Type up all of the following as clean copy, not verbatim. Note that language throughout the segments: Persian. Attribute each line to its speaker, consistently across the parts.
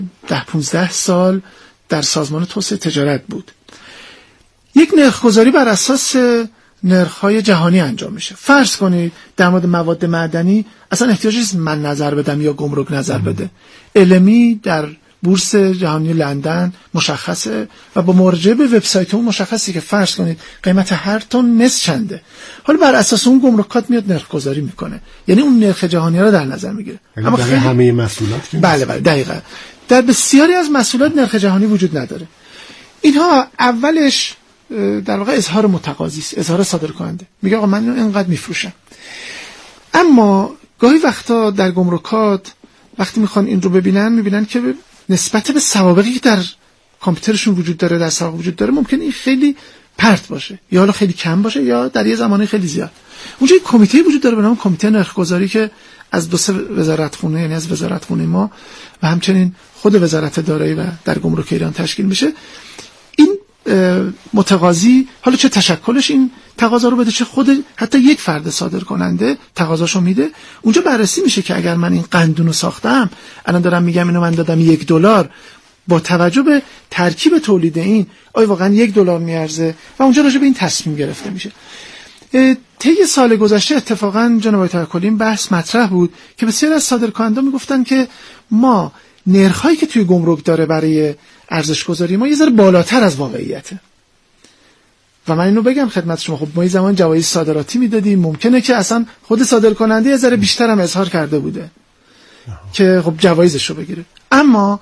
Speaker 1: 10-15 سال در سازمان توسعه تجارت بود. یک نرخ‌گذاری بر اساس نرخ‌های جهانی انجام میشه. فرض کنید در مورد مواد معدنی اصلا احتیاجی نیست من نظر بدم یا گمرک نظر بده. المی در بورس جهانی لندن مشخصه و با مراجعه به وبسایت اون مشخصه که فرض کنید قیمت هر تن مس چنده. حالا بر اساس اون گمرکات میاد نرخ گذاری میکنه، یعنی اون نرخ جهانی را در نظر میگیره.
Speaker 2: اما برای همه محصولات
Speaker 1: بله دقیقاً در بسیاری از محصولات نرخ جهانی وجود نداره. اینها اولش در واقع اظهار متقاضی است، اظهار صادرکننده، میگه آقا من اینقدر میفروشم. اما گاهی وقتا در گمرکات وقتی میخوان این رو ببینن میبینن که نسبت به سوابقی که در کامپیوترشون وجود داره، در سابقه وجود داره، ممکنه این خیلی پرت باشه یا حالا خیلی کم باشه یا در یه زمانی خیلی زیاد. اونجا یک کمیته وجود داره به نام کمیته نرخ‌گذاری که از 2-3 وزارتخونه، یعنی از وزارتخونه ما و همچنین خود وزارت دارایی و در گمرک ایران تشکیل میشه. این متقاضی حالا چه تشکلش این تقاضا رو بده، چه خود حتی یک فرد صادر کننده تقاضاشو میده، اونجا بررسی میشه که اگر من این قندونو ساختم، الان دارم میگم اینو من دادم $1، با توجه به ترکیب تولید این آیا واقعا $1 میارزه و اونجا راجع به این تصمیم گرفته میشه. طی سال گذشته اتفاقا جناب توکلی این بحث مطرح بود که بسیاری از صادرکنندگان میگفتن که ما نرخ‌هایی که توی گمرک داره برای ارزش گذاری ما یه ذره بالاتر از واقعیته. و من اینو بگم خدمت شما، خب ما یه زمان جوایز صادراتی میدادیم، ممکنه که اصلا خود صادرکننده یه ذره بیشتر هم اظهار کرده بوده که خب جوایزش رو بگیره. اما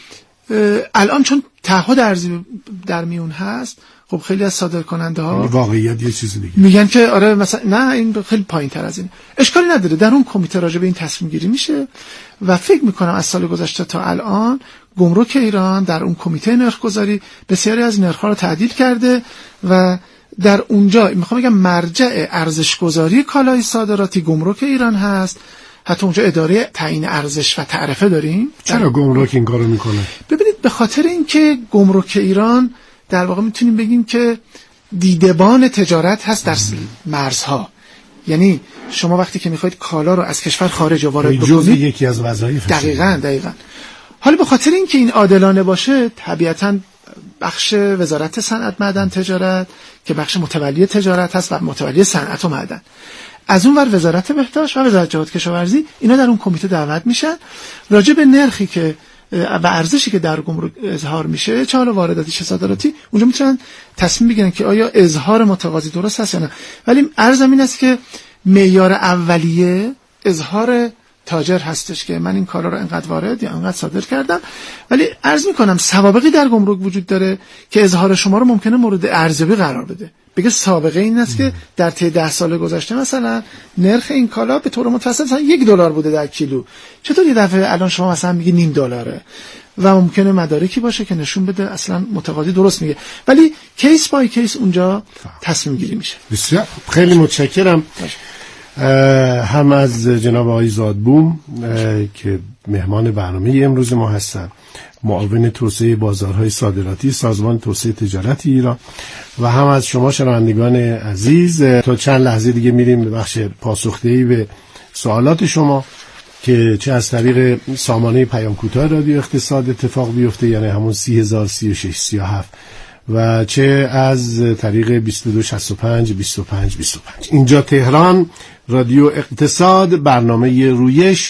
Speaker 1: الان چون تعهد ارزی در میون هست، خب خیلی از صادرکننده ها
Speaker 2: واقعیت یه چیز دیگه
Speaker 1: میگن که آره مثلا نه این خیلی پایین‌تر از اینه. اشکالی نداره، در اون کمیته راجع به این تصمیم گیری میشه و فکر میکنم از سال گذشته تا الان گمرک ایران در اون کمیته نرخ‌گذاری بسیاری از نرخ‌ها رو تعدیل کرده و در اونجا میخوام بگم مرجع ارزش‌گذاری کالای صادراتی گمرک ایران هست. حتی اونجا اداره تعیین ارزش و تعرفه داریم.
Speaker 2: چرا گمرک این کارو میکنه؟
Speaker 1: ببینید به خاطر اینکه گمرک ایران در واقع میتونیم بگیم که دیدبان تجارت هست در مرزها. یعنی شما وقتی که میخواید کالا رو از کشور خارج وارد بکنید،
Speaker 2: یکی از وظایف
Speaker 1: دقیقاً حالا به خاطر اینکه این عادلانه باشه، طبیعتاً بخش وزارت صنعت معدن تجارت که بخش متولی تجارت هست و متولی صنعت و معدن، از اون ور وزارت بهداشت و وزارت جهاد کشاورزی، اینا در اون کمیته دعوت میشن راجع به نرخی که و ارزشی که در گمرک اظهار میشه، چه حالا وارداتی چه صادراتی، اونجا میتونن تصمیم بگیرن که آیا اظهار متقاضی درست هست یا نه. ولی عرضم این است که معیار اولیه اظهار تاجر هستش که من این کالا رو انقدر وارد یا انقدر صادر کردم. ولی عرض میکنم سوابقی در گمرک وجود داره که اظهار شما رو ممکنه مورد ارزیابی قرار بده، بگه سابقه این است که در طی 10 سال گذشته مثلا نرخ این کالا به طور متوسط مثلا $1 بوده در کیلو، چطور یه دفعه الان شما مثلا میگی $0.5 و ممکنه مدارکی باشه که نشون بده اصلا متقاضی درست میگه، ولی کیس بای کیس اونجا تصمیم گیری میشه.
Speaker 2: بسیار خیلی متشکرم هم از جناب آقای زادبوم که مهمان برنامه امروز ما هستن، معاون توسعه بازارهای صادراتی سازمان توسعه تجارت ایران، و هم از شما شنوندگان عزیز. تا چند لحظه دیگه میریم به بخش پاسخدهی به سوالات شما که چه از طریق سامانه پیام کوتاه رادیو اقتصاد اتفاق بیفته، یعنی همون 30,000 36 37، و چه از طریق 2265 25 25. اینجا تهران، رادیو اقتصاد، برنامه رویش.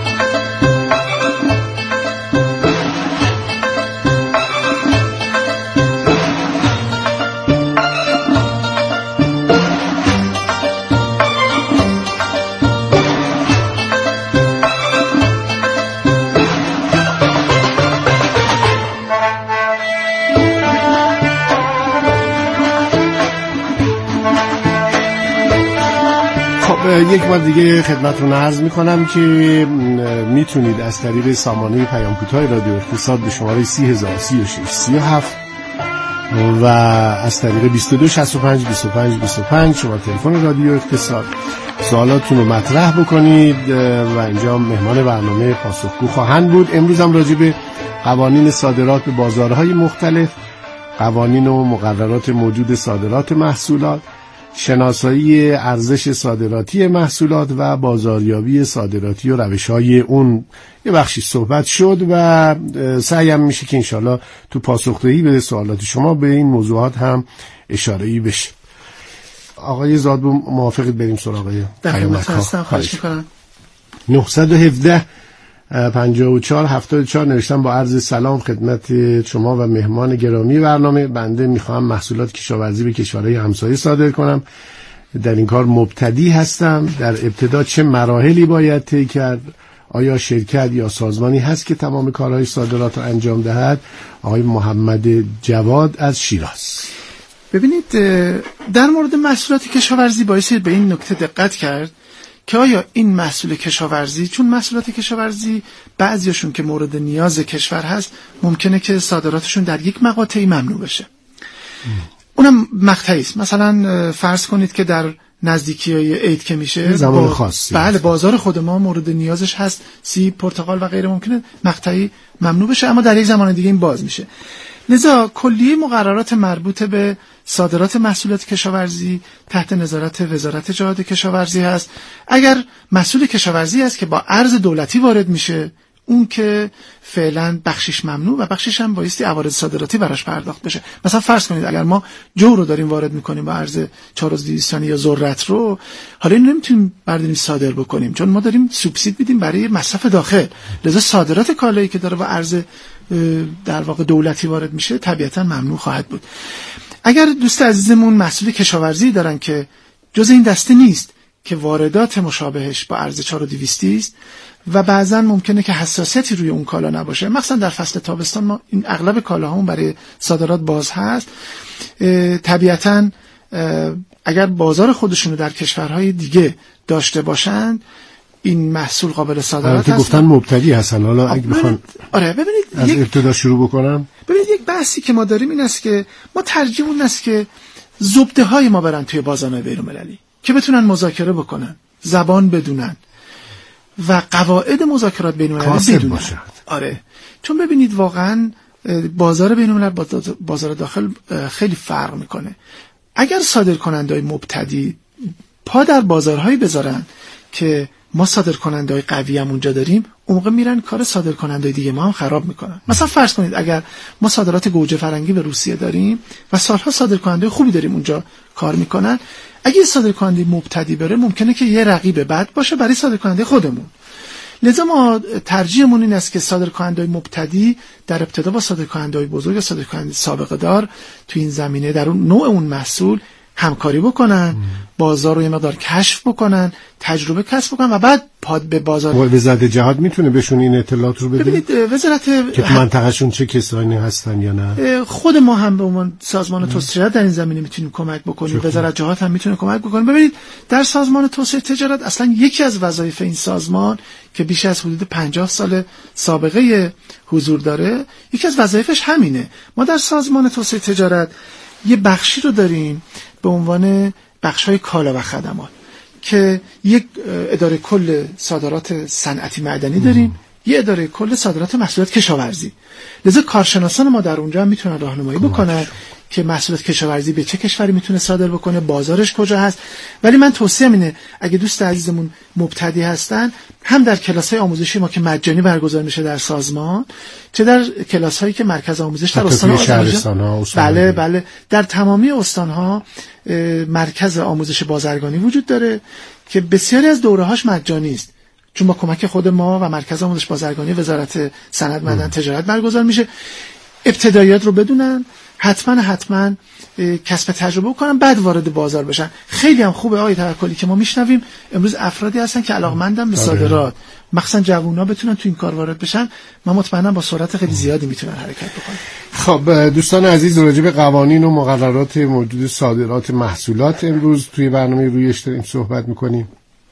Speaker 2: یک بار دیگه خدمتتون عرض میکنم که میتونید از طریق سامانه پیام کوتاه رادیو اقتصاد به شماره 30,000 36 37 و از طریق 2265 25 25 شما تلفن رادیو اقتصاد سوالاتتون رو مطرح بکنید و اینجا مهمان برنامه پاسخگو خواهند بود. امروز هم راجع به قوانین صادرات به بازارهای مختلف، قوانین و مقررات موجود صادرات محصولات، شناسایی ارزش صادراتی محصولات و بازاریابی صادراتی و روش‌های اون یه بخشی صحبت شد و سعیم میشه که انشالله تو پاسخدهی به سوالات شما به این موضوعات هم اشاره‌ای بشه. آقای زادبوم موافقید بریم سراغ
Speaker 1: پیامک ها؟ خواهش میکنم.
Speaker 2: 917 54 74 نوشتم با عرض سلام خدمت شما و مهمان گرامی برنامه. بنده میخواهم محصولات کشاورزی به کشورهای همسایه صادر کنم. در این کار مبتدی هستم. در ابتدا چه مراحلی باید طی کرد؟ آیا شرکت یا سازمانی هست که تمام کارهای صادرات رو انجام دهد؟ آقای محمد جواد از شیراز.
Speaker 1: ببینید، در مورد محصولات کشاورزی بایستی به این نکته دقت کرد که آیا این محصول کشاورزی، چون محصولات کشاورزی بعضیشون که مورد نیاز کشور هست ممکنه که صادراتشون در یک مقاطعی ممنوع بشه. اونم مقطعی است. مثلا فرض کنید که در نزدیکی‌های عید که میشه
Speaker 2: زمان خاصی،
Speaker 1: بله، بازار خود ما مورد نیازش هست، سیب، پرتقال و غیره، ممکنه مقطعی ممنوع بشه اما در یک زمان دیگه این باز میشه. لذا کلیه مقررات مربوط به صادرات محصولات کشاورزی تحت نظارت وزارت جهاد کشاورزی هست. اگر محصول کشاورزی است که با ارز دولتی وارد میشه، اون که فعلا بخشش ممنوع و بخشش هم بایستی عوارض صادراتی براش پرداخت بشه. مثلا فرض کنید اگر ما جو رو داریم وارد میکنیم با ارز 4200 یا ذرت رو، حالا اینو نمیتونیم برداریم صادر بکنیم چون ما داریم سوبسید میدیم برای مصرف داخل. لذا صادرات کالایی که داره با ارز در واقع دولتی وارد میشه طبیعتا ممنوع خواهد بود. اگر دوست عزیزمون محصول کشاورزی دارن که جز این دسته نیست که واردات مشابهش با ارز 4200 است و بعضا ممکنه که حساسیتی روی اون کالا نباشه، مثلا در فصل تابستان ما این اغلب کالاهامون برای صادرات باز هست، طبیعتا اگر بازار خودشونو در کشورهای دیگه داشته باشند این محصول قابل صادرات هست.
Speaker 2: گفتن مبتدی هستن، حالا اگه بخوان
Speaker 1: ببینید
Speaker 2: از ابتدا شروع بکنم.
Speaker 1: ببینید یک بحثی که ما داریم این است که ما ترجیح اون است که زبده های ما برن توی بازارهای بین‌المللی که بتونن مذاکره بکنن، زبان بدونن و قواعد مذاکرات بین‌المللی بدونن. چون ببینید واقعا بازار بین‌الملل با بازار داخل خیلی فرق میکنه. اگر صادرکننده‌های مبتدی پا در بازارهایی بذارن که ما صادرکننده‌های قوی هم اونجا داریم، اون موقع میرن کار صادرکننده‌های دیگه ما هم خراب میکنن. مثلا فرض کنید اگر ما صادرات گوجه فرنگی به روسیه داریم و سالها صادرکننده خوبی داریم اونجا کار میکنن، اگه صادرکننده مبتدی بره ممکنه که یه رقیب بد باشه برای صادرکننده خودمون. لذا ما ترجیحمون این است که صادرکننده‌های مبتدی در ابتدا با صادرکننده‌های بزرگ یا صادرکننده سابقه دار تو این زمینه در اون نوع اون محصول همکاری بکنن، بازار رو یه مقدار کشف بکنن، تجربه کسب بکنن و بعد پاد به بازار.
Speaker 2: وزارت جهاد میتونه بهشون این اطلاعات رو بده؟
Speaker 1: ببینید وزارت
Speaker 2: که تو منطقهشون چه کسانی هستن یا نه؟
Speaker 1: خود ما هم به عنوان سازمان توسعه تجارت در این زمینه میتونیم کمک بکنیم، وزارت جهاد هم میتونه کمک بکنه. ببینید در سازمان توسعه تجارت اصلا یکی از وظایف این سازمان که بیش از حدود 50 سال سابقه حضور داره، یکی از وظایفش همینه. ما در سازمان توسعه تجارت یه بخشی رو داریم به عنوان بخش‌های کالا و خدمات که یک اداره کل صادرات صنعتی معدنی داریم، یه اداره کل صادرات محصولات کشاورزی. لذا کارشناسان ما در اونجا هم میتونن راهنمایی بکنن که محصولات کشاورزی به چه کشوری میتونه صادر بکنه، بازارش کجا هست. ولی من توصیه‌ام اینه اگه دوست عزیزمون مبتدی هستن، هم در کلاس‌های آموزشی ما که مجانی برگزار میشه در سازمان، چه در کلاس‌هایی که مرکز آموزش در استان‌ها بله در تمامی استان‌ها مرکز آموزش بازرگانی وجود داره که بسیاری از دوره‌هاش مجانی است، چون با کمک خود ما و مرکز آموزش بازرگانی وزارت صنعت معدن تجارت برگزار میشه. ابتداییات رو بدونن، حتما کسب تجربه کنن، بعد وارد بازار بشن. خیلی هم خوبه آقای توکلی که ما میشنویم امروز افرادی هستن که علاقمندن به صادرات، مخصوصا جوونا بتونن تو این کار وارد بشن. من مطمئنم با سرعت خیلی زیادی میتونن حرکت بکنن.
Speaker 2: خب دوستان عزیز، راجع به قوانین و مقررات موجود صادرات محصولات امروز توی برنامه رویش داریم صحبت میکنیم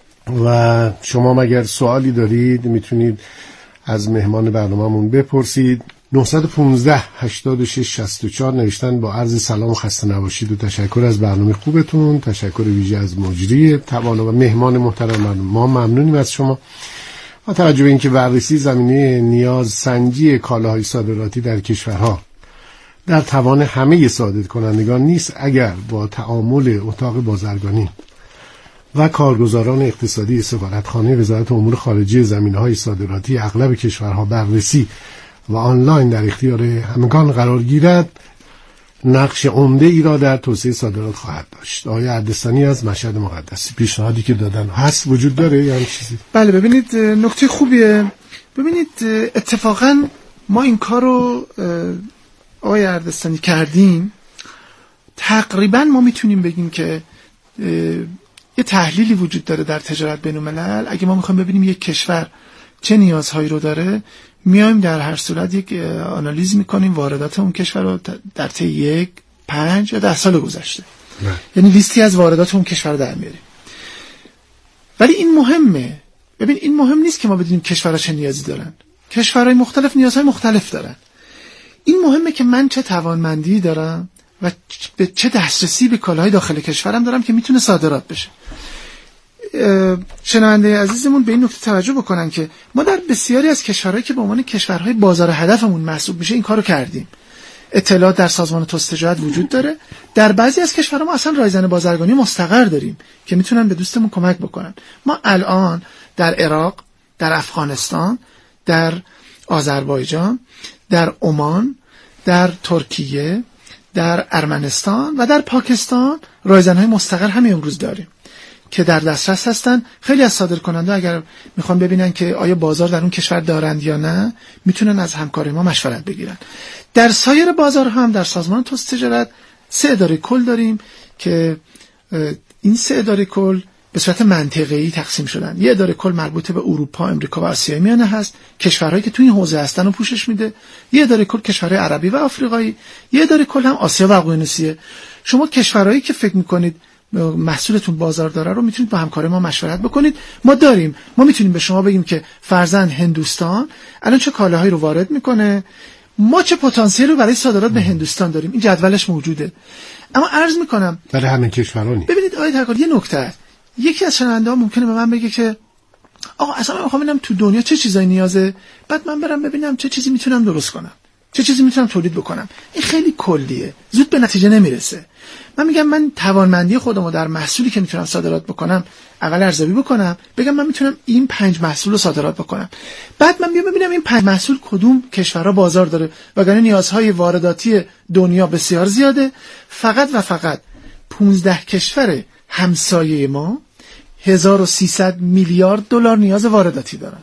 Speaker 2: و شما مگر سوالی دارید میتونید از مهمان برنامه‌مون بپرسید. 915 86 64 نوشتن با عرض سلام و خسته نباشید و تشکر از برنامه خوبتون، تشکر ویژه از مجری توانا و مهمان محترم ما ممنونیم از شما. با توجه به اینکه بررسی زمینه نیاز سنجی کالاهای صادراتی در کشورها در توان همه صادرکنندگان نیست اگر با تعامل اتاق بازرگانی و کارگزاران اقتصادی سفارتخانه وزارت امور خارجه زمینه‌های صادراتی اغلب کشورها بررسی و آنلاین در اختیار همگان قرار گیرد، نقش عمده ای را در توسعه صادرات خواهد داشت. آقای اردستانی از مشهد مقدسی پیشنهادی که دادن هست وجود داره یا چیزی؟
Speaker 1: بله، ببینید نکته خوبیه. ببینید اتفاقا ما این کارو آقای اردستانی کردیم. تقریبا ما میتونیم بگیم که یه تحلیلی وجود داره در تجارت بین الملل. اگه ما میخوایم ببینیم یک کشور چه نیازهایی رو داره، میایم در هر صورت یک آنالیز میکنیم واردات اون کشور رو در طی 1، 5 یا 10 سال گذشته، یعنی لیستی از واردات اون کشور رو در میاریم. ولی این مهمه. ببین این مهم نیست که ما بدونیم کشورها چه نیازی دارن. کشورهای مختلف نیازهای مختلف دارن. این مهمه که من چه توانمندی دارم و به چه دسترسی به کالاهای داخل کشورم دارم که میتونه صادرات بشه. شنونده عزیزمون به این نکته توجه بکنن که ما در بسیاری از کشورهایی که به عنوان کشورهای بازار هدفمون محسوب میشه این کارو کردیم. اطلاعات در سازمان توسعه تجارت وجود داره. در بعضی از کشورها ما اصلا رایزن بازرگانی مستقر داریم که میتونن به دوستمون کمک بکنن. ما الان در عراق، در افغانستان، در آذربایجان، در عمان، در ترکیه، در ارمنستان و در پاکستان رایزن‌های مستقر همین امروز داریم که در دسترس هستن. خیلی از صادرکننده اگر میخوان ببینن که آیا بازار در اون کشور دارند یا نه، میتونن از همکار ما مشورت بگیرن. در سایر بازارها هم در سازمان توسعه تجارت 3 اداره کل داریم که این 3 اداره کل به صورت منطقه‌ای تقسیم شدن. یه اداره کل مربوط به اروپا، امریکا و آسیای میانه هست، کشورهایی که تو این حوزه هستن رو پوشش میده. یه اداره کل کشورهای عربی و آفریقایی، یه اداره کل هم آسیا و اقیانوسیه. شما کشورهایی که فکر میکنید محصولتون بازار داره رو میتونید با همکار ما مشورت بکنید. ما داریم، ما میتونیم به شما بگیم که فرضاً هندوستان الان چه کالاهایی رو وارد میکنه، ما چه پتانسیلی رو برای صادرات به هندوستان داریم. این جدولش موجوده. اما عرض میکنم
Speaker 2: برای همین کشورها
Speaker 1: ببینید آقای ترکالی، یه نکته است. یکی از شنونده‌ها ممکنه به من بگه که آقا اصلا من میخوام ببینم تو دنیا چه چیزایی نیازه، بعد من برم ببینم چه چیزی میتونم درست کنم، چه چیزی میتونم تولید بکنم. این خیلی کلیه، زود به نتیجه نمیرسه. من میگم من توانمندی خودمو در محصولی که میتونم صادرات بکنم اول ارزیابی بکنم، بگم من میتونم این 5 محصول رو صادرات بکنم، بعد من بیام ببینم این 5 محصول کدوم کشورها بازار داره، وگرنه نیازهای وارداتی دنیا بسیار زیاده. فقط و فقط 15 کشور همسایه ما 1300 میلیارد دلار نیاز وارداتی دارن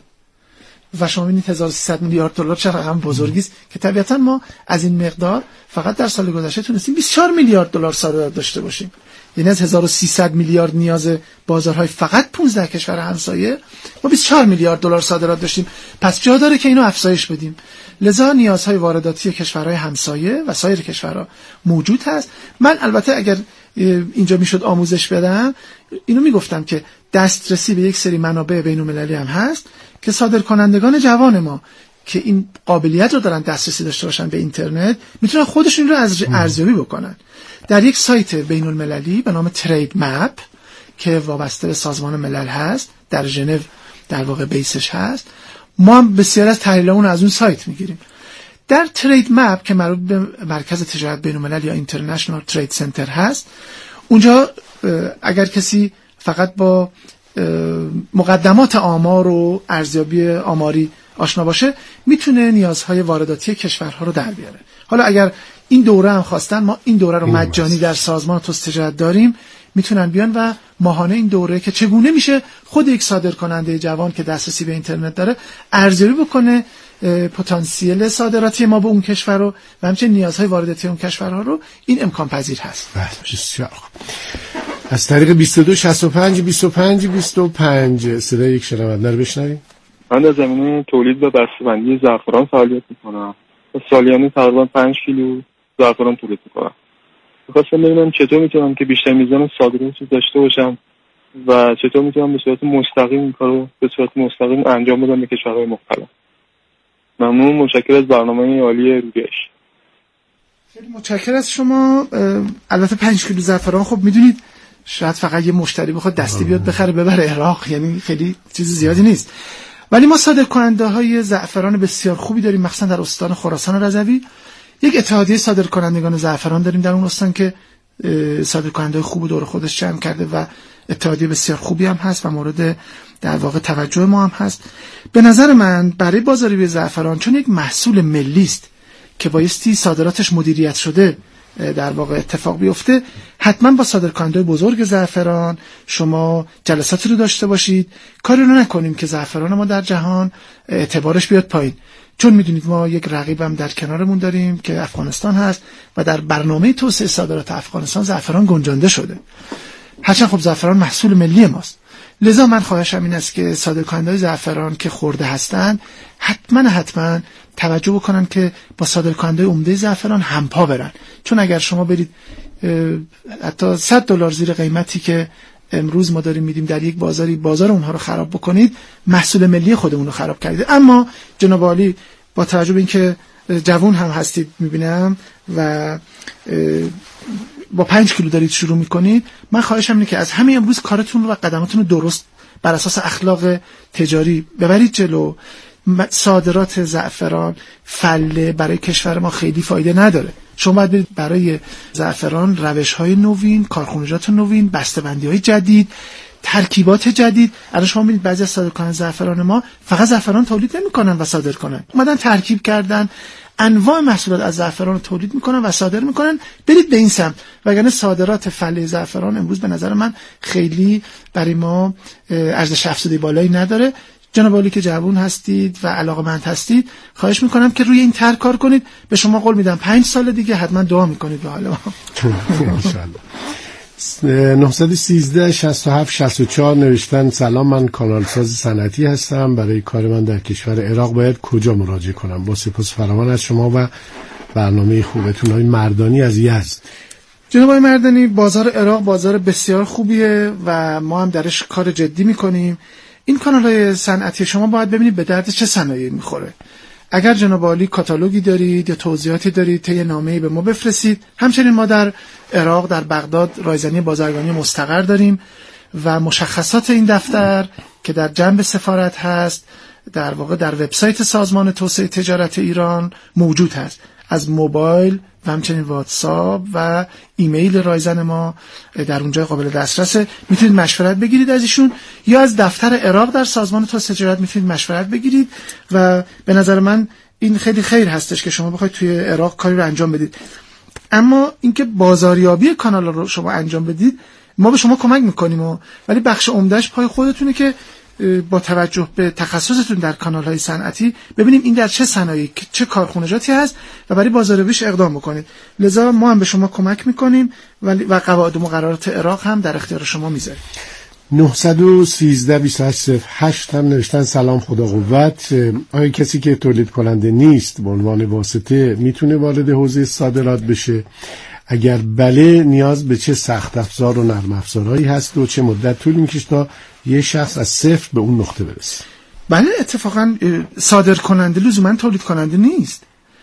Speaker 1: و شما ببینید 1300 میلیارد دلار چه رقم بزرگی است که طبیعتا ما از این مقدار فقط در سال گذشته تونستیم 24 میلیارد دلار صادرات داشته باشیم. یعنی از 1300 میلیارد نیاز بازارهای فقط 15 کشور همسایه ما 24 میلیارد دلار صادرات داشتیم. پس جا داره که اینو افزایش بدیم. لذا نیازهای وارداتی کشورهای همسایه و سایر کشورها موجود هست. من البته اگر اینجا میشد آموزش بدم اینو میگفتم که دسترسی به یک سری منابع بین‌المللی هم هست که صادرکنندگان جوان ما که این قابلیت رو دارن دسترسی داشته باشن به اینترنت میتونن خودشون رو ارزیابی بکنن. در یک سایت بین‌المللی به نام ترید مپ که وابسته به سازمان ملل هست، در ژنو در واقع بیسش هست، ما هم بسیار از تحلیلمون از اون سایت میگیریم. در ترید مپ که مربوط به مرکز تجارت بین‌الملل یا اینترنشنال ترید سنتر هست، اونجا اگر کسی فقط با مقدمات آمار و ارزیابی آماری آشنا باشه میتونه نیازهای وارداتی کشورها رو در بیاره. حالا اگر این دوره هم خواستن، ما این دوره رو مجانی در سازمان توسعه تجارت داریم، میتونن بیان و ماهانه این دوره که چگونه میشه خود یک صادرکننده جوان که دسترسی به اینترنت داره ارزیابی بکنه پتانسیل صادراتی ما به اون کشور رو و همچنین نیازهای وارداتی اون کشورها رو، این امکان پذیر هست.
Speaker 2: بسیار خوب. از طریق 22 65 25 25 صدای یک شنونده رو بشنویم.
Speaker 3: من در زمینه تولید و بسته‌بندی زعفران فعالیت میکنم. سالیانه تقریبا 5 کیلو زعفران تولید میکنم. می‌خواستم ببینم چطور میتونم که بیشتر میزان صادرات داشته باشم و چطور میتونم به صورت مستقیم این کارو به صورت مستقیم انجام بدم به کشورهای مختلف. ممنون، متشکرم از برنامه عالی روگش.
Speaker 1: خیلی متشکرم از شما. البته 5 کیلو زعفران خب میدونید شاید فقط یه مشتری بخواد دستی بیاد بخره ببره عراق، یعنی خیلی چیز زیادی نیست. ولی ما صادرکننده های زعفران بسیار خوبی داریم، مخصوصا در استان خراسان رضوی. یک اتحادیه صادرکنندگان زعفران داریم در اون استان که صادرکننده خوب دور خودش جمع کرده و اتحادیه بسیار خوبی هم هست و مورد در واقع توجه ما هم هست. به نظر من برای بازاریابی زعفران، چون یک محصول ملی است که بایستی صادراتش مدیریت شده در واقع اتفاق بیفته، حتما با صادرکننده بزرگ زعفران شما جلساتی رو داشته باشید. کاری رو نکنیم که زعفران ما در جهان اعتبارش بیاد پایین، چون میدونید ما یک رقیبم در کنارمون داریم که افغانستان هست و در برنامه توسعه صادرات افغانستان زعفران گنجانده شده. هرچند خب زعفران محصول ملی ماست. لذا من خواهشم این است که صادرکننده‌های زعفران که خورده هستند حتما توجه بکنن که با صادرکننده عمده زعفران همپا برن، چون اگر شما برید حتی $100 زیر قیمتی که امروز ما داریم میدیم در یک بازاری، بازار اونها رو خراب بکنید، محصول ملی خودمون رو خراب کردید. اما جناب عالی با توجه به اینکه جوان هم هستید میبینم و با 5 کیلو دارید شروع میکنید، من خواهشم اینه که از همین امروز کارتون و قدماتون رو درست بر اساس اخلاق تجاری ببرید جلو. صادرات زعفران فله برای کشور ما خیلی فایده نداره. شما باید برید برای زعفران روش‌های نوین، کارخونجات نوین، بسته‌بندی‌های جدید، ترکیبات جدید. الان شما می‌بینید بعضی از صادرکنندگان زعفران ما فقط زعفران تولید نمی‌کنن و صادر کنن، اومدن ترکیب کردن، انواع محصولات از زعفران رو تولید می‌کنن و صادر می‌کنن. برید به این سمت، وگرنه صادرات فله زعفران امروز به نظر من خیلی برای ما ارزش افزوده بالایی نداره. جناب عالی که جوان هستید و علاقه‌مند هستید، خواهش میکنم که روی این طرح کار کنید. به شما قول میدم 5 سال دیگه حتما دعا میکنید به حال ما.
Speaker 2: انشالله. 913 67 64 نوشتن سلام، من کانالساز صنعتی هستم. برای کار من در کشور عراق باید کجا مراجعه کنم؟ با سپاس فراوان از شما و برنامه خوبتون. های مردانی از یزد.
Speaker 1: جناب آقای مردانی، بازار عراق بازار بسیار خوبیه و ما هم درش کار جدی میکنیم. این کانال‌های صنعتی شما باید ببینید به درد چه صنایعی میخوره. اگر جناب عالی کاتالوگی دارید یا توضیحاتی دارید، طی نامه‌ای به ما بفرستید. همچنین ما در عراق در بغداد رایزنی بازرگانی مستقر داریم و مشخصات این دفتر که در جنب سفارت هست در واقع در وبسایت سازمان توسعه تجارت ایران موجود هست. از موبایل و همچنین واتساپ و ایمیل رایزن ما در اونجا قابل دسترسه. میتونید مشورت بگیرید از ایشون، یا از دفتر عراق در سازمان توسعه تجارت میتونید مشورت بگیرید و به نظر من این خیلی خیر هستش که شما بخواید توی عراق کاری رو انجام بدید. اما اینکه بازاریابی کانال رو شما انجام بدید ما به شما کمک میکنیم ولی بخش عمدهش پای خودتونه که با توجه به تخصصتون در کانال‌های صنعتی ببینیم این در چه صنایعی چه کارخونجاتی هست و برای بازاریابیش اقدام بکنید. لذا ما هم به شما کمک میکنیم و قواعد و مقررات عراق هم در اختیار شما میذاریم.
Speaker 2: 913 2808 هم نوشتن سلام، خدا قوت. آیا کسی که تولید کننده نیست به عنوان واسطه میتونه وارد حوزه صادرات بشه؟ اگر بله، نیاز به چه سخت افزار و نرم افزارهایی هست و چه مدت طول میکشه تا یه شخص از صفر به اون نقطه برسه؟
Speaker 1: بله، اتفاقا صادر کننده لزوما تولید کننده نیست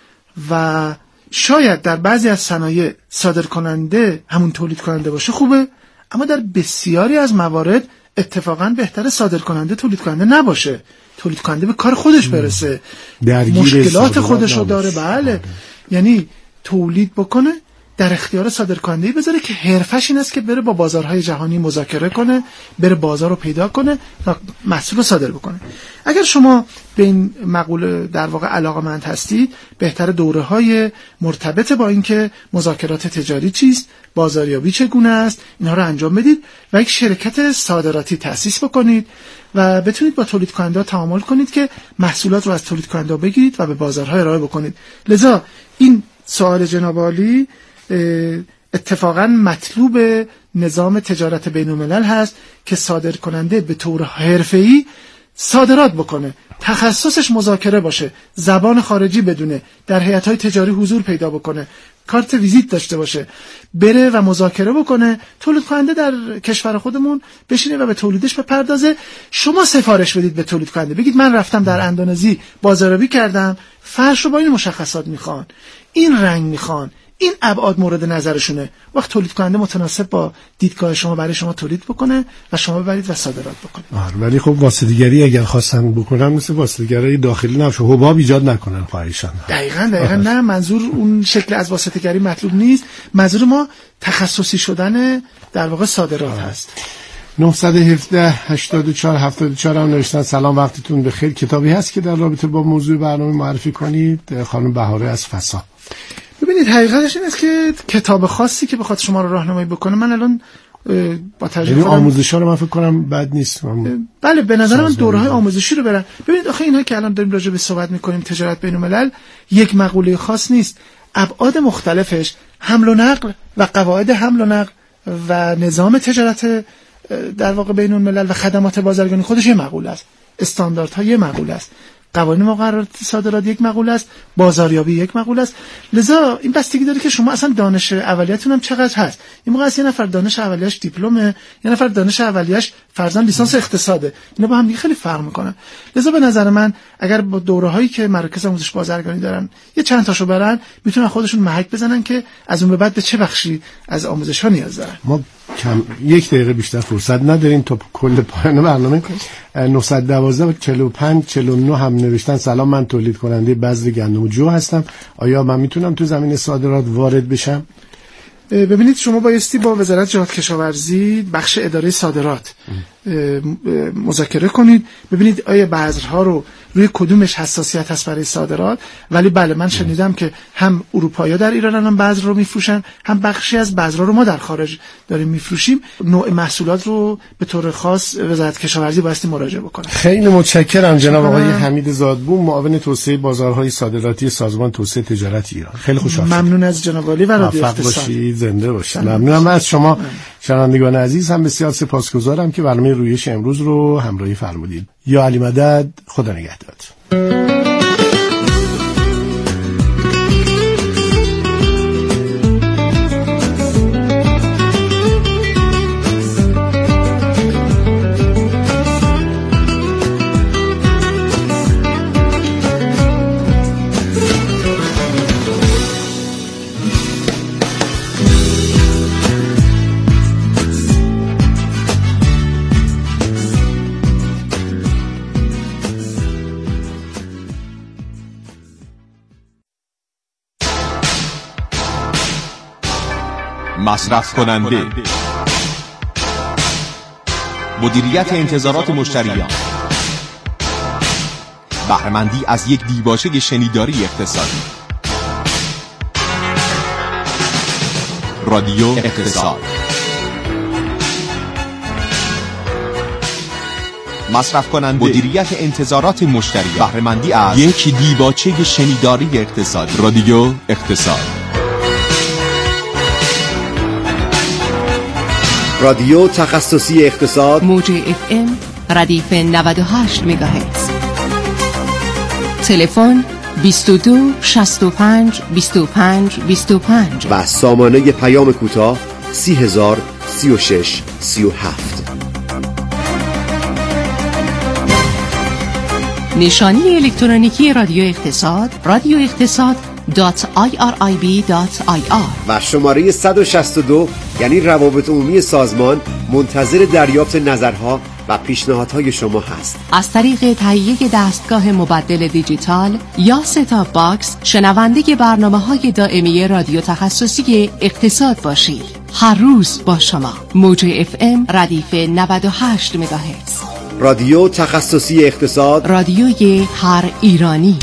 Speaker 1: و شاید در بعضی از صنایع صادر کننده همون تولید کننده باشه خوبه، اما در بسیاری از موارد اتفاقا بهتره صادر کننده تولید کننده نباشه، تولید کننده به کار خودش برسه، مشکلات خودش رو داره. بله، یعنی تولید بکنه، در اختیار صادرکننده‌ای بذاره که حرفش این است که بره با بازارهای جهانی مذاکره کنه، بره بازار رو پیدا کنه و محصول رو صادر بکنه. اگر شما به این مقوله در واقع علاقه‌مند هستید، بهتر دوره‌های مرتبط با اینکه مذاکرات تجاری چیست، بازاریابی چگونه است، اینها رو انجام بدید و یک شرکت صادراتی تأسیس بکنید و بتونید با تولید کننده تعامل کنید که محصولات رو از تولید کننده بگیرید و به بازارها ارائه بکنید. لذا این سوال جناب عالی اتفاقا مطلوب نظام تجارت بین‌الملل هست که صادر کننده به طور حرفه‌ای صادرات بکنه، تخصصش مذاکره باشه، زبان خارجی بدونه، در هیئت‌های تجاری حضور پیدا بکنه، کارت ویزیت داشته باشه، بره و مذاکره بکنه، تولید کننده در کشور خودمون بشینه و به تولیدش بپردازه. شما سفارش بدید به تولید کننده، بگید من رفتم در اندونزی بازاریابی کردم، فرش رو با این مشخصات میخوان، این رنگ میخوان، این ابعاد مورد نظرشونه. وقت تولید کننده متناسب با دیدگاه شما برای شما تولید بکنه و شما ببرید و صادرات بکنید.
Speaker 2: ولی خب واسطه‌گری اگر خواستن بکنن مثل واسطه‌گری داخلی نباشه، حباب ایجاد نکنن خواهشان.
Speaker 1: دقیقاً نه، منظور اون شکل از واسطه‌گری مطلوب نیست. منظور ما تخصصی شدن در واقع صادرات هست.
Speaker 2: 917 84 74 هم نوشتن سلام وقتتون بخیر. کتابی هست که در رابطه با موضوع برنامه معرفی کنید؟ خانم بهاره از فسا.
Speaker 1: ببینید حقیقتش این است که کتاب خاصی که بخواد شما رو راهنمایی بکنه، من الان با تجربه
Speaker 2: آموزش‌ها رو من فکر کنم بد نیست.
Speaker 1: بله به نظر من دوره‌های آموزشی رو برن. ببینید آخه اینا که الان داریم راجع به صحبت می‌کنیم تجارت بین‌الملل، یک مقوله خاص نیست. ابعاد مختلفش، حمل و نقل و قواعد حمل و نقل و نظام تجارت در واقع بین‌الملل و خدمات بازرگانی خودش یه مقوله است. استانداردها یه مقوله است. قوانین مقررات صادرات یک مقوله است، بازاریابی یک مقوله است. لذا این بستگی داره که شما اصلا دانش اولیه‌تون هم چقدر هست. این موقع یه نفر دانش اولیه‌اش دیپلمه، یه نفر دانش اولیه‌اش فرضاً لیسانس اقتصاده. اینا با هم دیگه خیلی فرق می‌کنن. لذا به نظر من اگر با دوره‌هایی که مراکز آموزش بازرگانی دارن یه چند تاشو برن، میتونن خودشون محک بزنن که از اون به بعد به چه بخشی از آموزش‌ها نیاز دارن.
Speaker 2: ما کم 1 دقیقه بیشتر فرصت نداریم تا کل پایان برنامه. 912 45 49 هم نوشتن سلام، من تولید کننده بذر گندم و جو هستم. آیا من میتونم تو زمین صادرات وارد بشم؟
Speaker 1: ببینید شما بایستی با وزارت جهاد کشاورزی بخش اداره صادرات مذاکره کنید، ببینید آیا بذرها رو روی کدومش حساسیت هست برای صادرات. ولی بله من شنیدم که هم اروپایی‌ها در ایران الان بذر رو میفروشن، هم بخشی از بذرها رو ما در خارج داریم میفروشیم. نوع محصولات رو به طور خاص وزارت کشاورزی بایستی مراجعه بکنه.
Speaker 2: خیلی متشکرم جناب آقای حمید زادبوم، معاون توسعه بازارهای صادراتی سازمان توسعه تجارت ایران. خیلی خوشحال شدم.
Speaker 1: ممنون از جناب عالی و رادیو اقتصاد.
Speaker 2: زنده باشید. ممنونم از شما شنوندگان عزیز، هم بسیار سپاسگزارم که برنامه رویش امروز رو همراهی فرمودید. یا علی مدد، خدا نگهدار.
Speaker 4: مصرف کننده، مدیریت انتظارات مشتریان، بهره‌مندی از یک دیباچه شنیداری اقتصادی. رادیو اقتصاد. مصرف کننده، مدیریت انتظارات مشتریان، بهره‌مندی از یک دیباچه شنیداری اقتصادی. رادیو اقتصاد.
Speaker 5: رادیو تخصصی اقتصاد،
Speaker 6: موج FM ردیف 98 مگاهرتز. تلفن 22 65 25 25
Speaker 5: و سامانه پیام کوتاه 30036 37.
Speaker 6: نشانی الکترونیکی رادیو اقتصاد radioeqtasad.irib.ir
Speaker 5: و شماره 162 یعنی روابط عمومی سازمان منتظر دریافت نظرها و پیشنهادهای شما هست.
Speaker 6: از طریق تهیه دستگاه مبدل دیجیتال یا ست-آپ باکس شنونده برنامه‌های دائمی رادیو تخصصی اقتصاد باشید. هر روز با شما. موج FM ردیف 98 مگاهرتز.
Speaker 5: رادیو تخصصی اقتصاد،
Speaker 6: رادیوی هر ایرانی.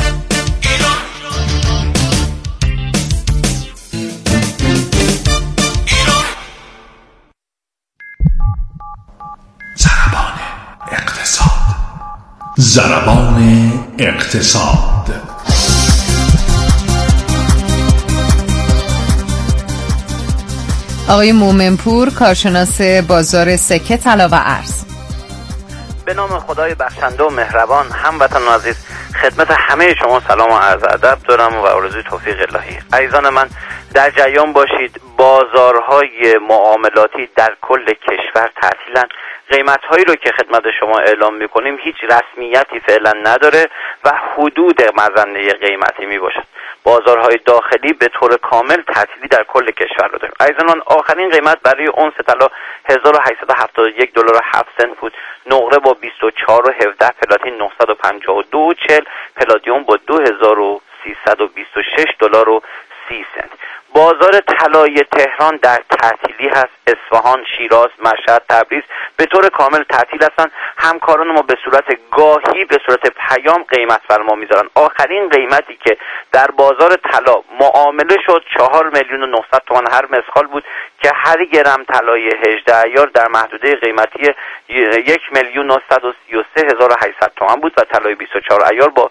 Speaker 7: ضربان اقتصاد.
Speaker 8: آقای مومنپور، کارشناس بازار سکه طلا و ارز.
Speaker 9: به نام خدای بخشنده و مهربان، هموطنان عزیز، خدمت همه شما سلام و عرض ادب دارم و آرزوی توفیق الهی. عزیزان من، در جریان باشید بازارهای معاملاتی در کل کشور تعطیلن. قیمت‌هایی رو که خدمت شما اعلام می‌کنیم هیچ رسمیتی فعلا نداره و حدود مظنه قیمتی میباشد. بازارهای داخلی به طور کامل تعطیلی در کل کشور رو داریم. عزیزان، آخرین قیمت برای اونس طلا 1871 دلار و 7 سنت بود. نقره با 24.17، پلاتین 952 و 40، پلادیوم با 2326 دلار و 30 سنت. بازار طلای تهران در تعطیلی هست. اصفهان، شیراز، مشهد، تبریز به طور کامل تعطیل هستن. همکاران ما به صورت گاهی به صورت پیام قیمت فرما میذارن. آخرین قیمتی که در بازار طلا معامله شد 4,900,000 تومان هر مسخال بود که هر گرم طلای 18 عیار در محدوده قیمتی 1,933,800 تومان بود و طلای 24 عیار با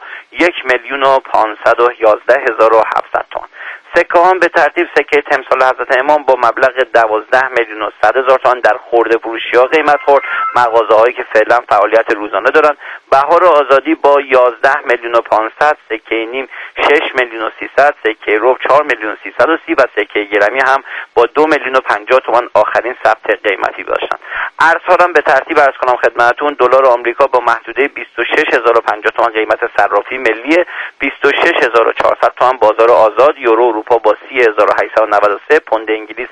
Speaker 9: 1,511,700 تومان. سکه هم به ترتیب سکه تمثال حضرت امام با مبلغ 12,100,000 تومان در خرده فروشی ها قیمت خورد. مغازه هایی که فعلا فعالیت روزانه دارن. بهار آزادی با 11,500,000، سکه نیم 6,300,000، سکه ربع 4,330,000 و سکه گرمی هم با 2,050,000 تومان آخرین ثبت قیمتی داشتن. ارزها هم به ترتیب عرض کنم خدمتتون. دلار آمریکا با محدوده 26,050 تومان قیمت صرافی ملی، 26,400 تومان بازار آزاد. یورو اروپا با 30,893، پوند انگلیس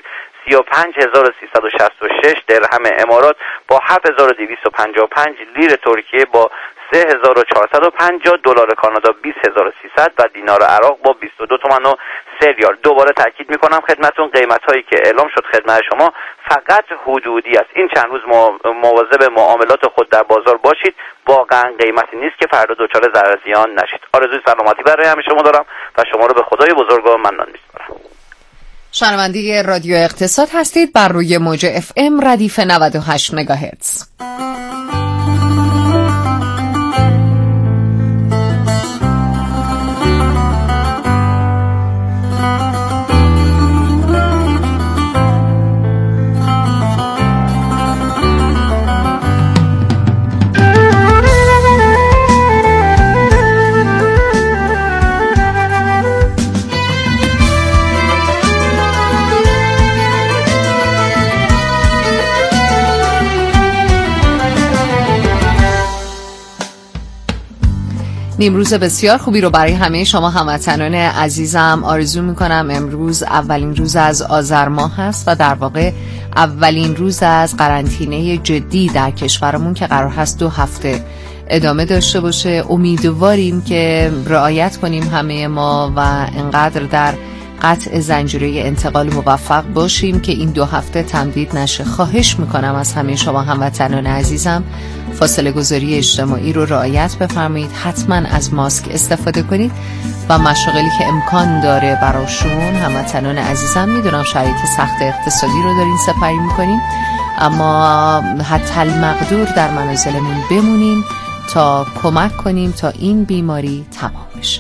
Speaker 9: 35,366، درهم امارات با 7,255، لیر ترکیه با 3,450، دلار کانادا 20,300 و دینار عراق با 22 تومان و 3 ریال. دوباره تاکید میکنم خدمتتون قیمت‌هایی که اعلام شد خدمت شما فقط حدودی است. این چند روز مواظب معاملات خود در بازار باشید. واقعا قیمتی نیست که فردا دچار ضرر زیان نشید. آرزوی سلامتی برای همه شما دارم و شما رو به خدای بزرگوار منان می‌سپارم.
Speaker 8: شنونده رادیو اقتصاد هستید بر روی موج FM ردیف 98 مگاهرتز. نیمروز بسیار خوبی رو برای همه شما هموطنان عزیزم آرزو میکنم. امروز اولین روز از آذر ماه هست و در واقع اولین روز از قرنطینه جدی در کشورمون که قرار هست 2 هفته ادامه داشته باشه. امیدواریم که رعایت کنیم همه ما و انقدر در قطع زنجیره انتقال موفق باشیم که این 2 هفته تمدید نشه. خواهش میکنم از همه شما هموطنان عزیزم فاصله گذاری اجتماعی رو رعایت بفرمایید. حتما از ماسک استفاده کنید و مشاغلی که امکان داره براشون هموطنان عزیزم، میدونم شرایط سخت اقتصادی رو دارین سپری میکنیم، اما حتی المقدور در منازلمون بمونیم تا کمک کنیم تا این بیماری تمام بشه.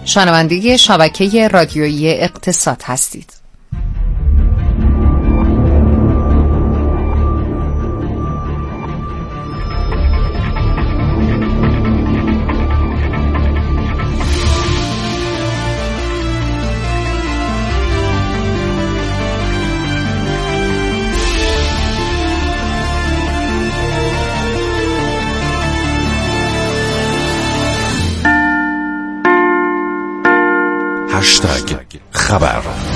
Speaker 8: شنونده شبکه رادیویی اقتصاد هستید.
Speaker 7: خبر